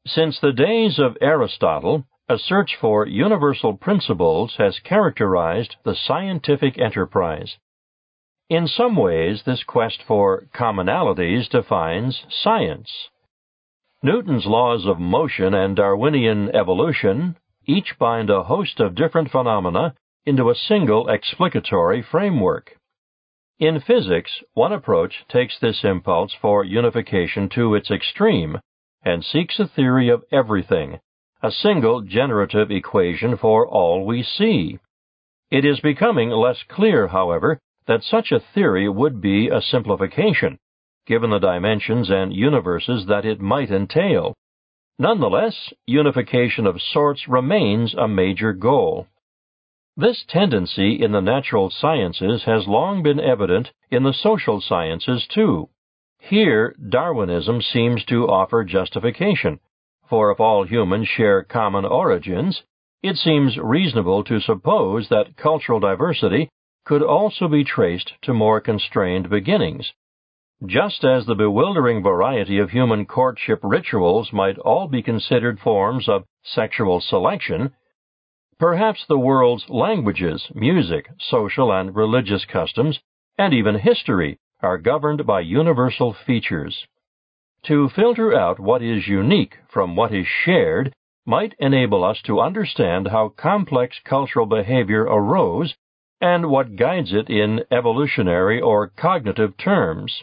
Since the days of Aristotle, a search for universal principles has characterized the scientific enterprise. In some ways, this quest for commonalities defines science. Newton's laws of motion and Darwinian evolution each bind a host of different phenomena into a single explicatory framework. In physics, one approach takes this impulse for unification to its extreme and seeks a theory of everything, a single generative equation for all we see. It is becoming less clear, however, that such a theory would be a simplification, given the dimensions and universes that it might entail. Nonetheless, unification of sorts remains a major goal. This tendency in the natural sciences has long been evident in the social sciences, too. Here, Darwinism seems to offer justification, for if all humans share common origins, it seems reasonable to suppose that cultural diversity could also be traced to more constrained beginnings. Just as the bewildering variety of human courtship rituals might all be considered forms of sexual selection, perhaps the world's languages, music, social and religious customs, and even history are governed by universal features. To filter out what is unique from what is shared might enable us to understand how complex cultural behavior arose and what guides it in evolutionary or cognitive terms.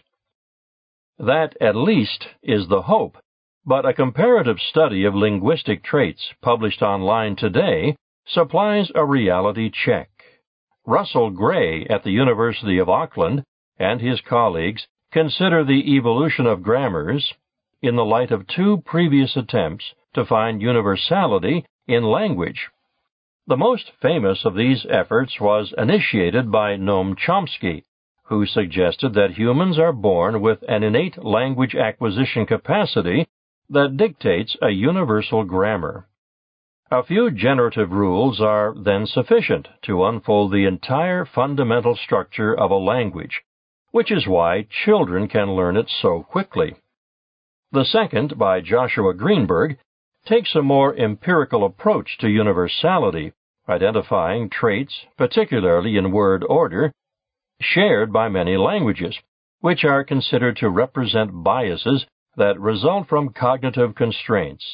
That, at least, is the hope, but a comparative study of linguistic traits published online today supplies a reality check. Russell Gray at the University of Auckland and his colleagues consider the evolution of grammars in the light of two previous attempts to find universality in language. The most famous of these efforts was initiated by Noam Chomsky, who suggested that humans are born with an innate language acquisition capacity that dictates a universal grammar. A few generative rules are then sufficient to unfold the entire fundamental structure of a language, which is why children can learn it so quickly. The second, by Joshua Greenberg, takes a more empirical approach to universality, identifying traits, particularly in word order, shared by many languages, which are considered to represent biases that result from cognitive constraints.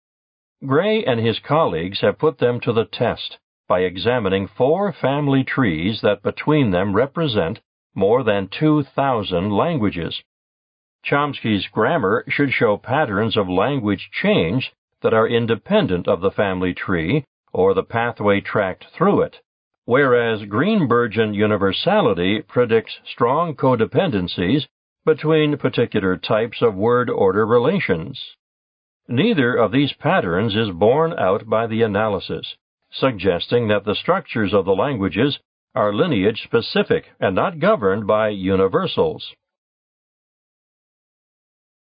Gray and his colleagues have put them to the test by examining 4 family trees that between them represent more than 2,000 languages. Chomsky's grammar should show patterns of language change that are independent of the family tree or the pathway tracked through it, whereas Greenbergian universality predicts strong codependencies between particular types of word order relations. Neither of these patterns is borne out by the analysis, suggesting that the structures of the languages are lineage-specific and not governed by universals.